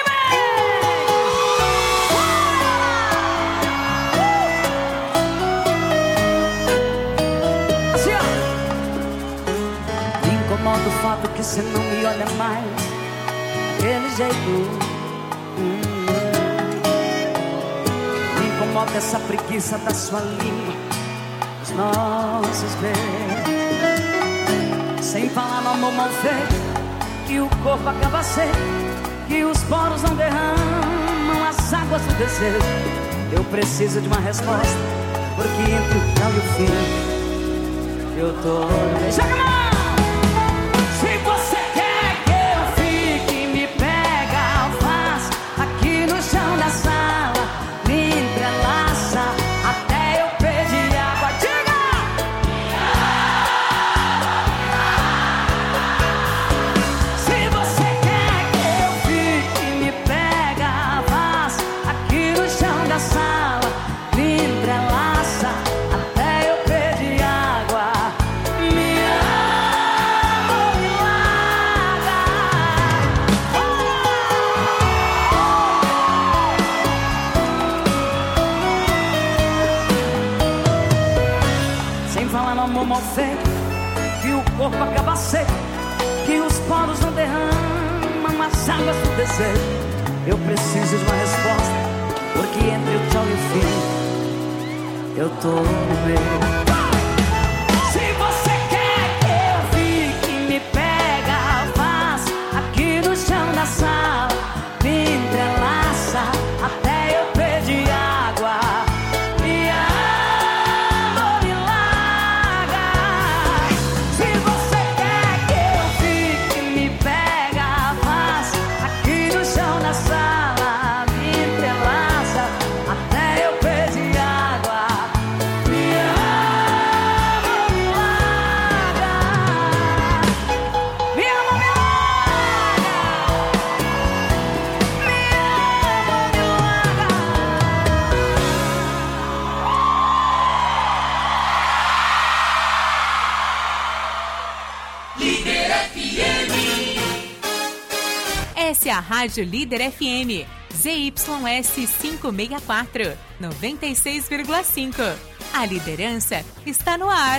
sinto falta que você não me olha mais daquele jeito. hum. Me incomoda essa preguiça da sua língua, os nossos beijos. Sem falar no amor mal feito, que o corpo acaba seco, que os poros não derramam as águas do desejo. Eu preciso de uma resposta, porque entre o tal e o fim eu tô... Joga a mão! Se você quer que eu fique, me pega, faz aqui no chão da sala, me entrelaça até eu pedir água. Diga! Se você quer que eu fique, me pega, faz aqui no chão da sala, me entrelaça até eu pedir água. Me ama, me larga. Sem falar no amor mal feito, que o corpo acaba seco, que os poros não derramam as águas do desejo. Eu preciso de uma resposta, porque entre o tchau e o fim eu tô no meio. Se você quer que eu fique, me pega, faz aqui no chão da sala, me entrelaça até eu pedir água. Me ama, me larga. Se você quer que eu fique, me pega, faz aqui no chão da sala, me entrelaça até eu pedir água. Me ama, me larga. Me ama, me larga. Me ama, me larga. Líder F M. Essa é a Rádio Líder F M. Z Y S quinhentos e sessenta e quatro, noventa e seis vírgula cinco. A liderança está no ar.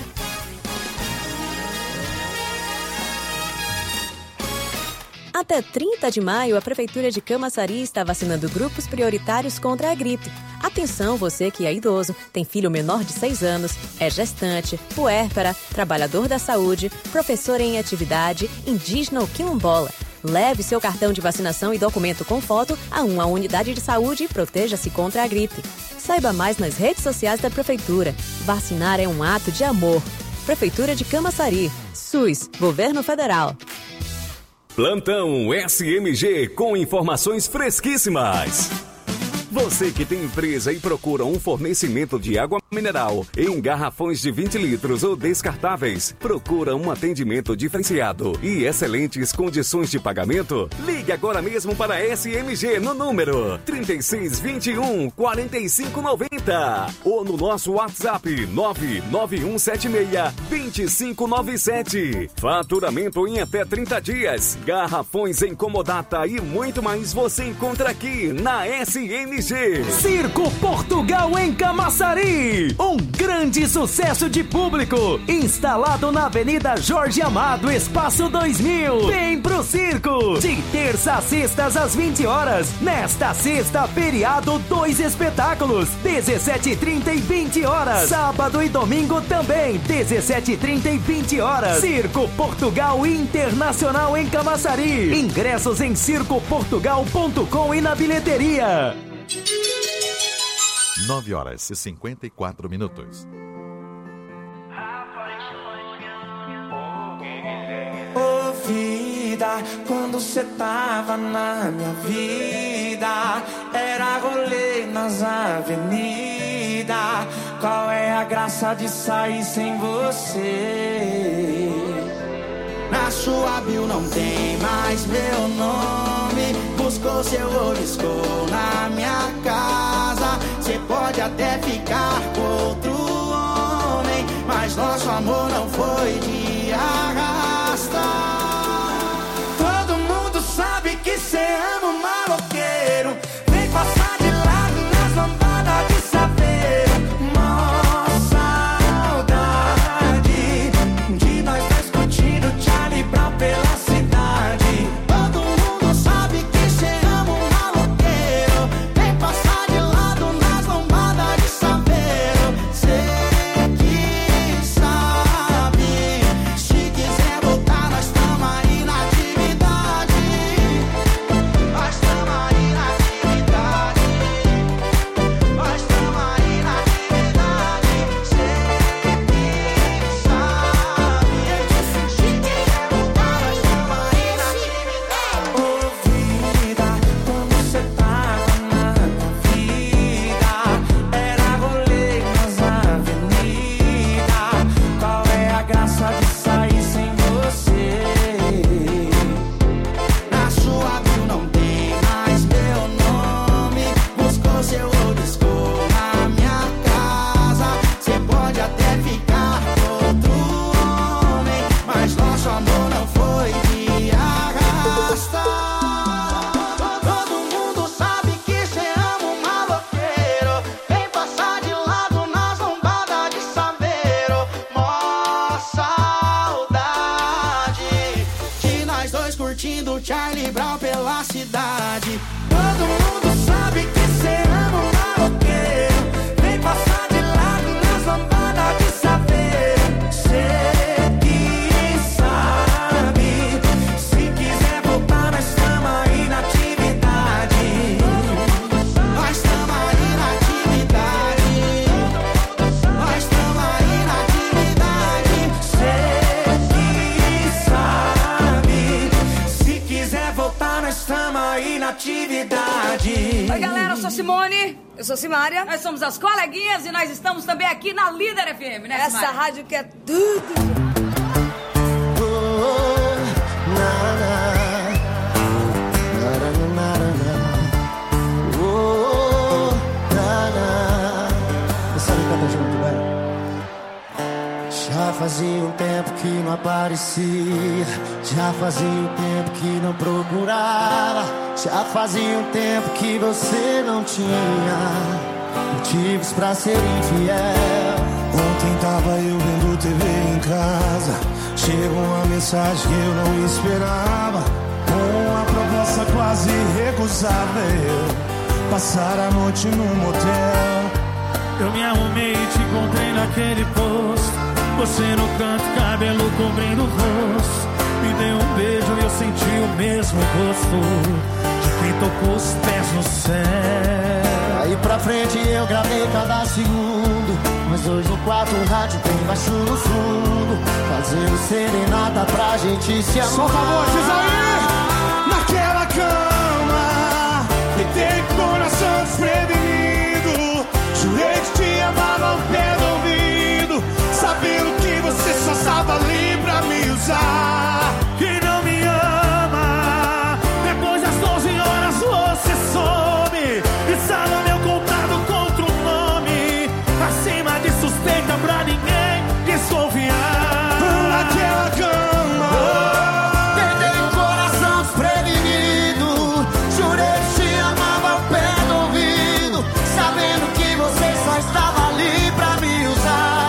Até trinta de maio, a Prefeitura de Camaçari está vacinando grupos prioritários contra a gripe. Atenção, você que é idoso, tem filho menor de seis anos, é gestante, puérpera, trabalhador da saúde, professor em atividade, indígena ou quilombola. Leve seu cartão de vacinação e documento com foto a uma unidade de saúde e proteja-se contra a gripe. Saiba mais nas redes sociais da Prefeitura. Vacinar é um ato de amor. Prefeitura de Camaçari. SUS, Governo Federal. Plantão S M G com informações fresquíssimas. Você que tem empresa e procura um fornecimento de água mineral em garrafões de vinte litros ou descartáveis, procura um atendimento diferenciado e excelentes condições de pagamento? Ligue agora mesmo para a S M G no número trinta e seis, vinte e um, quarenta e cinco, noventa ou no nosso WhatsApp nove nove um sete seis, dois cinco nove sete. Faturamento em até trinta dias, garrafões em comodata e muito mais você encontra aqui na S M G. Circo Portugal em Camaçari. Um grande sucesso de público. Instalado na Avenida Jorge Amado, Espaço dois mil. Vem pro circo. De terça a sextas às vinte horas. Nesta sexta, feriado, dois espetáculos. dezessete e trinta e vinte horas. Sábado e domingo também. dezessete e trinta e vinte horas. Circo Portugal Internacional em Camaçari. Ingressos em circo portugal ponto com e na bilheteria. nove horas e cinquenta e quatro minutos. Ô vida, quando cê tava na minha vida, era rolê nas avenidas. Qual é a graça de sair sem você? Na sua bio não tem mais meu nome. Buscou seu oliscou na minha casa. Cê pode até ficar com outro homem, mas nosso amor não foi de arrasta. Todo mundo sabe que cê ama um maloqueiro. Vem passar de lado nas lambadas de saveiro. Mó saudade de nós dois curtindo Charlie Brown. Simone. Eu sou Simária. Nós somos as coleguinhas e nós estamos também aqui na Líder F M, né, Essa Simária? Rádio que é tudo. Já fazia um tempo que não aparecia, já fazia um tempo que não procurava, já fazia um tempo que você não tinha motivos pra ser infiel. Ontem tava eu vendo T V em casa, chegou uma mensagem que eu não esperava, com uma proposta quase irrecusável, passar a noite num motel. Eu me arrumei e te encontrei naquele posto, você no canto, cabelo cobrindo o rosto. Me deu um beijo e eu senti o mesmo gosto de quem tocou os pés no céu. Aí pra frente eu gravei cada segundo, mas hoje no quarto o rádio tem baixo no fundo, fazendo serenata pra gente se amar. Só favor, diz aí! Naquela cama, deitei com o coração desprevenido, jurei que te amava ao pé do ouvido, sabendo que você só estava ali pra me usar. Que não me ama, depois das doze horas você some, está no meu contato contra o nome, acima de suspeita pra ninguém desconfiar. Naquela cama, deitei o coração desprevenido, jurei que te amava ao pé do ouvido, sabendo que você só estava ali pra me usar.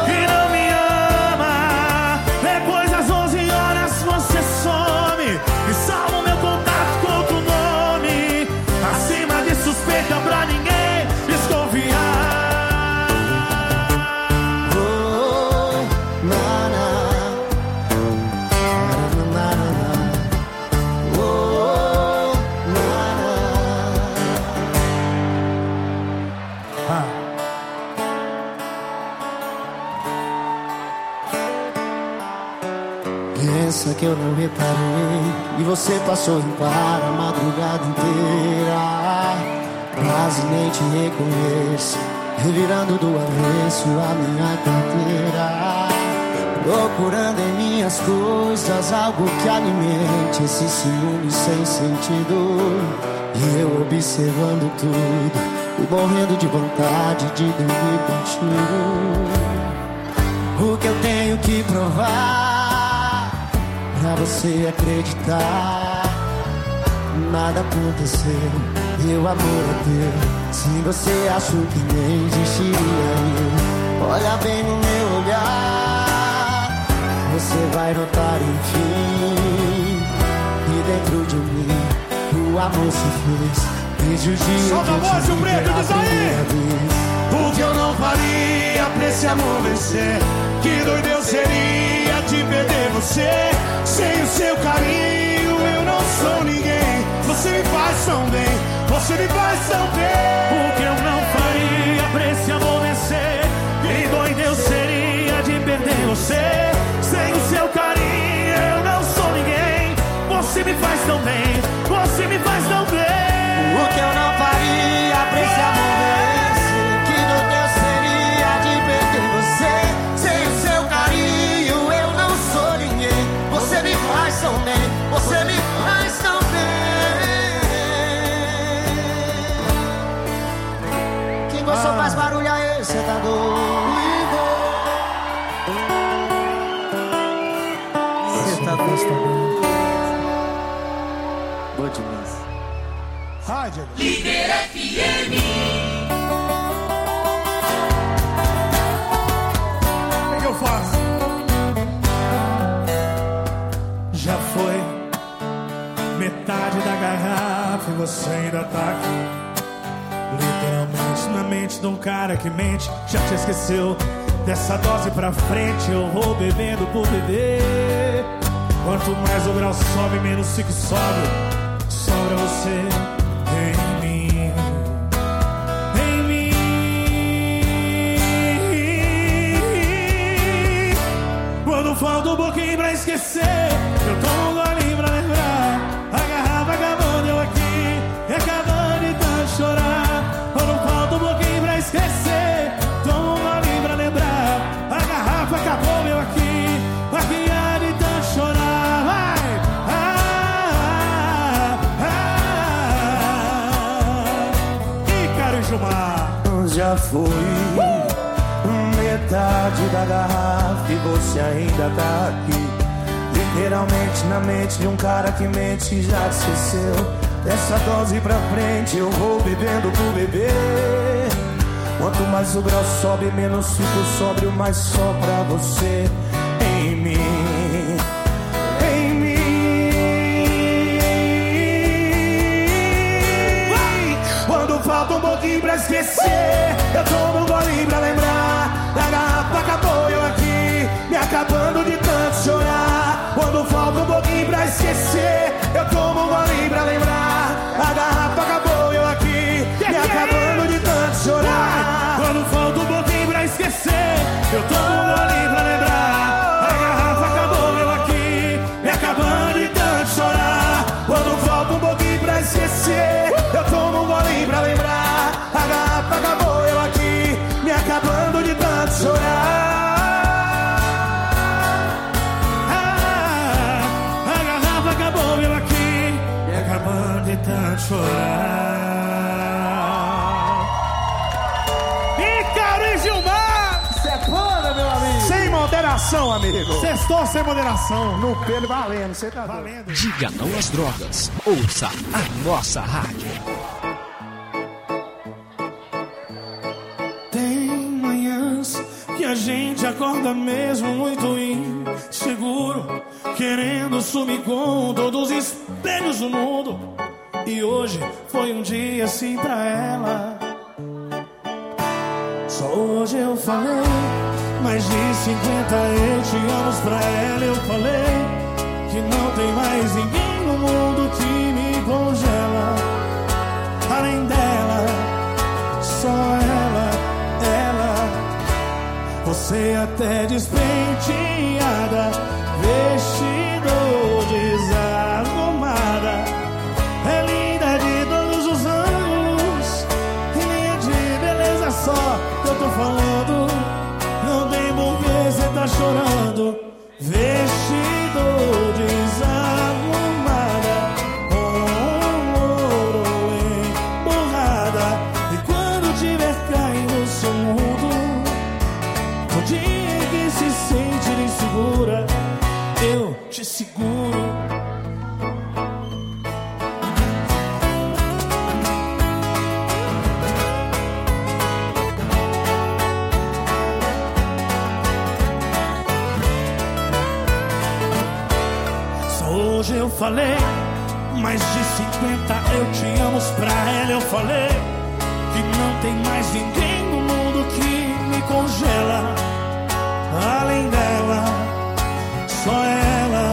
Pra ninguém desconfiar. Oh, na, na. Na, na, na. Oh, na, na. Ah. Pensa que eu não reparei e você passou em para a madrugada inteira. Quase nem te reconheço, revirando do avesso a minha carteira, procurando em minhas coisas algo que alimente esse ciúme sem sentido. E eu observando tudo e morrendo de vontade de dormir contigo. O que eu tenho que provar pra você acreditar? Nada aconteceu, meu amor é teu. Se você achou que nem existiria eu, olha bem no meu olhar, você vai notar enfim que dentro de mim o amor se fez. Desde o dia solta a voz, o preto, diz aí! O que eu não faria pra esse amor vencer? Que doido eu seria de perder você. Sem o seu carinho eu não sou ninguém. Você me faz tão bem, você me faz tão bem. O que eu não faria pra esse amor vencer? Que doido eu seria de perder você. Sem o seu carinho eu não sou ninguém. Você me faz tão bem, você me faz tão bem. O que eu não faria pra esse amor vencer? Que doido eu seria de perder você. Sem o seu carinho eu não sou ninguém. Você me faz tão bem, você me faz tão bem. Quem gostou faz barulho aí, cê tá doido. Cê tá gostando. Boa demais. Rádio Líder F M. O que, que eu faço? Já foi metade da garrafa e você ainda tá aqui. Literalmente na mente de um cara que mente. Já te esqueceu dessa dose pra frente. Eu vou bebendo por beber. Quanto mais o grau sobe, menos fica sobe. Sobra você em mim, em mim. Quando falta um pouquinho pra esquecer, eu tomo um golinho pra lembrar. A garrafa acabando, eu aqui, e acabando de tanto chorar. foi. Metade da garrafa e você ainda tá aqui. Literalmente na mente de um cara que mente já te esqueceu. Dessa dose pra frente eu vou bebendo por beber. Quanto mais o grau sobe, menos fico sóbrio, mais só pra você. Em mim, em mim. Quando falta um pouquinho pra esquecer, eu tomo um golinho pra lembrar. Da garrafa acabou, eu aqui, me acabando de tanto chorar. Quando falta um pouquinho pra esquecer, eu tomo um golinho pra lembrar. A garrafa acabou, eu aqui, me acabando de tanto chorar. Quando falta um pouquinho pra esquecer, eu tomo um golinho pra lembrar. A garrafa acabou, eu aqui, me acabando de tanto chorar. Quando falta um pouquinho pra esquecer, eu tomo um golinho pra lembrar. A garrafa acabou, eu aqui, me acabando de tanto chorar. De tanto chorar. Ícaro e Gilmar! Sepana, meu amigo! Sem moderação, amigo! Sextou sem moderação. No pelo valendo, você tá valendo. Diga não às drogas. Ouça a nossa rádio. Tem manhãs que a gente acorda mesmo muito inseguro, querendo sumir com todos os espelhos do mundo. E hoje foi um dia assim pra ela. Só hoje eu falei mais de cinquenta eu te amo pra ela. Eu falei que não tem mais ninguém no mundo que me congela. Além dela, só ela, ela. Você até despenteada, vestido desarrumada. É linda de todos os ângulos, linha de beleza só que eu tô falando. Não tem por que cê tá chorando. Vestido desarrumada, com ouro emburrada. E quando tiver caindo no seu mundo, no dia que se sentir insegura, eu te seguro. Hoje eu falei mais de cinquenta eu te amo pra ela. Eu falei que não tem mais ninguém no mundo que me congela. Além dela, só ela,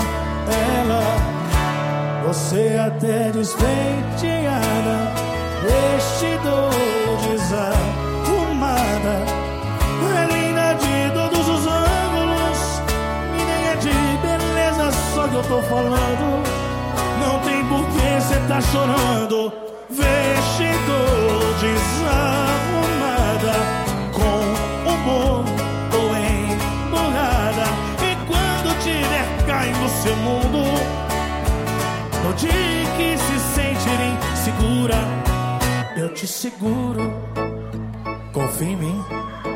ela. Você até despenteada, vestido desarrumada. É linda de todos os ângulos, menina de beleza só que eu tô falando. Não tem por que cê tá chorando. Vestido desarrumada, com humor ou emburrada. E quando tiver caindo no seu mundo, no dia que se sentir insegura, eu te seguro. Confia em mim.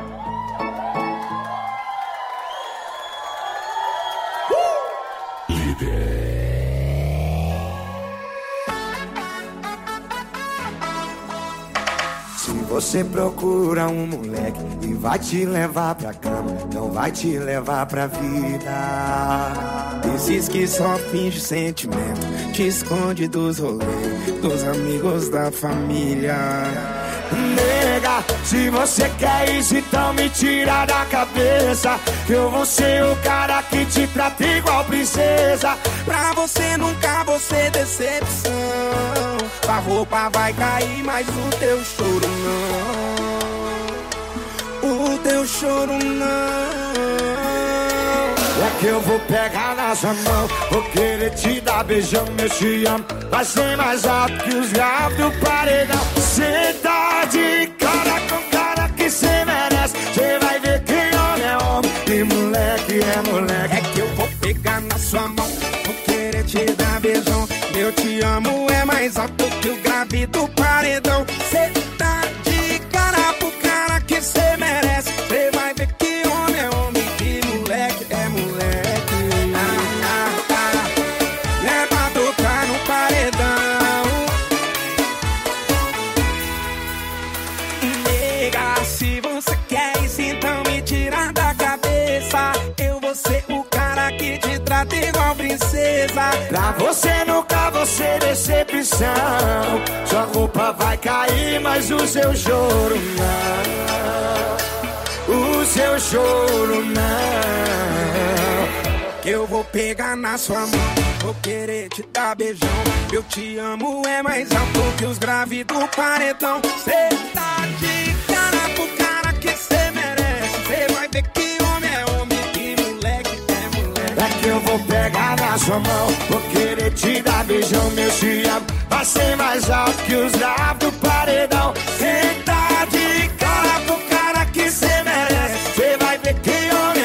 Você procura um moleque e vai te levar pra cama, não vai te levar pra vida. Esses que só finge sentimento, te esconde dos rolês, dos amigos da família. Nega, se você quer isso, então me tira da cabeça. Eu vou ser o cara que te trata igual princesa. Pra você nunca vou ser decepção. A roupa vai cair, mas o teu choro não. O teu choro não. É que eu vou pegar na sua mão, vou querer te dar beijão, eu te amo. Vai ser mais alto que os gatos do paredão. Cê tá de cara com cara que cê merece. Cê vai ver que homem é homem e moleque é moleque. É que eu vou pegar na sua mão, vou querer te dar beijão. Eu te amo é mais alto que o grave do paredão. Cê tá de cara pro cara princesa. Pra você nunca vou ser decepção. Sua roupa vai cair, mas o seu choro não. O seu choro não. Que eu vou pegar na sua mão, vou querer te dar beijão. Eu te amo é mais alto que os graves do paredão. Cê tá de cara pro cara que cê merece. Cê vai ver que homem é homem, que moleque é moleque. É que eu vou pegar na sua mão, vou querer te dar beijão. Meu te amo vai ser mais alto que os graves do paredão. Cê